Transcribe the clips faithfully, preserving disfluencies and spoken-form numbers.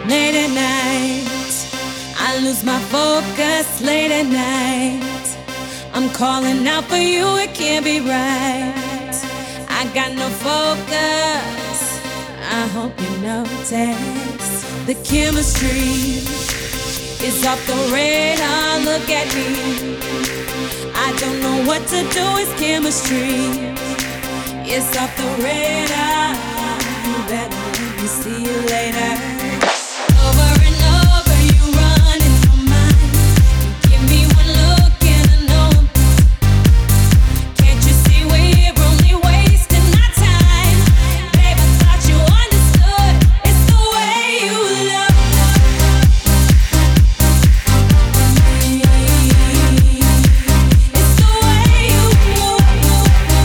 Late at night, I lose my focus. Late at night, I'm calling out for you, it can't be right. I got no focus, I hope you notice. The chemistry is off the radar, look at me. I don't know what to do, it's chemistry. It's off the radar, you better let me see you later. Over and over you run in my mind. You give me one look and I know I'm hooked. Can't you see we're only wasting our time? Babe, I thought you understood. It's the way you love me. It's the way you move me.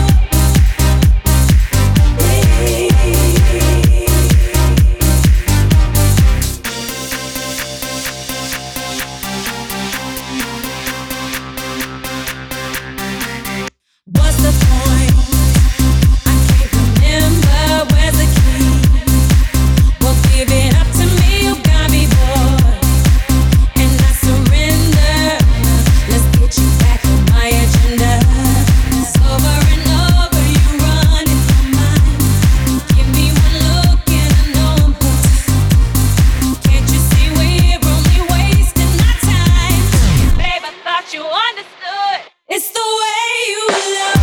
What's the point? I can't remember where's the key. Well, give it up to me, you got me bored, and I surrender. Let's get you back on my agenda. It's over and over, you run in my mind. Give me one look and I know I'm hooked. Can't you see we're only wasting our time? Babe, I thought you understood. It's the way you love.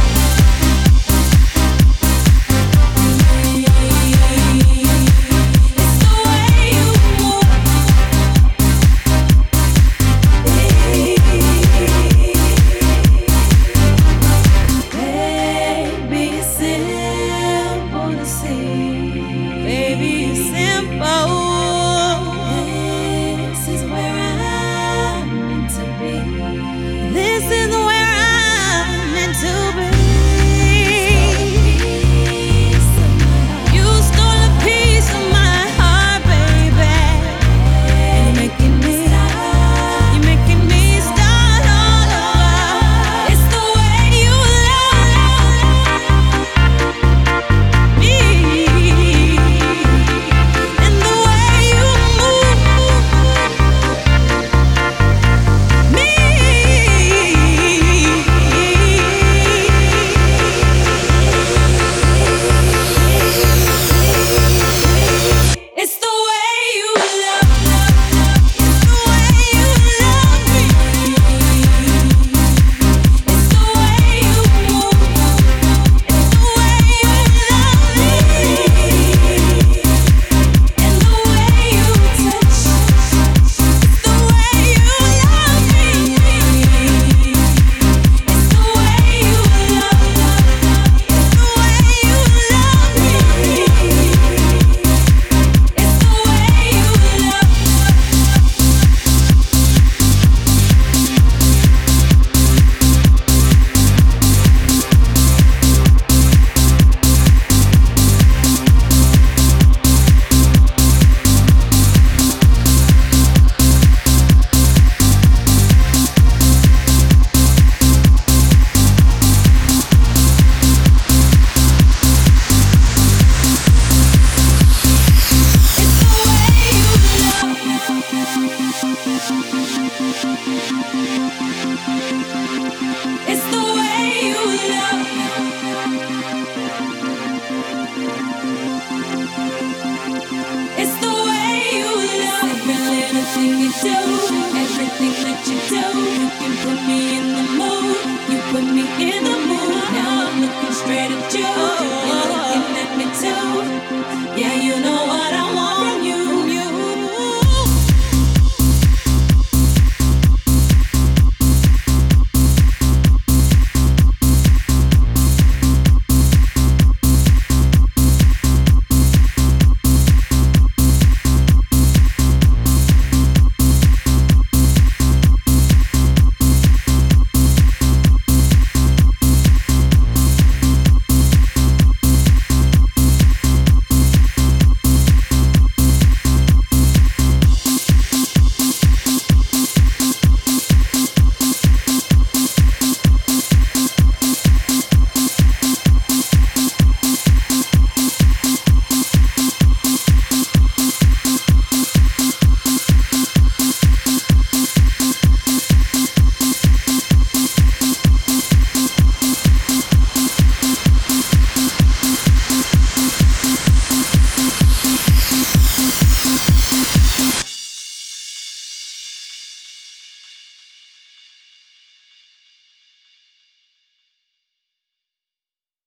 It's the way you move. Baby, it's simple to see. Baby, it's simple. This is where I'm meant to be. This is where I'm meant to be. You stole a piece of my heart, baby. And you're making me, you're making me start all over. It's the way you love me, and the way you move me. It's the way you love. It's the way you love me. It's the way you move. It's the way you love me, and the way you touch. It's the way you love me. It's the way you love. It's the way you love me. It's the way you love. It's the way you love. It's the way you love. Every little thing you do, everything that you do, you can put me in the mood. You put me in the mood. Now I'm looking straight at you.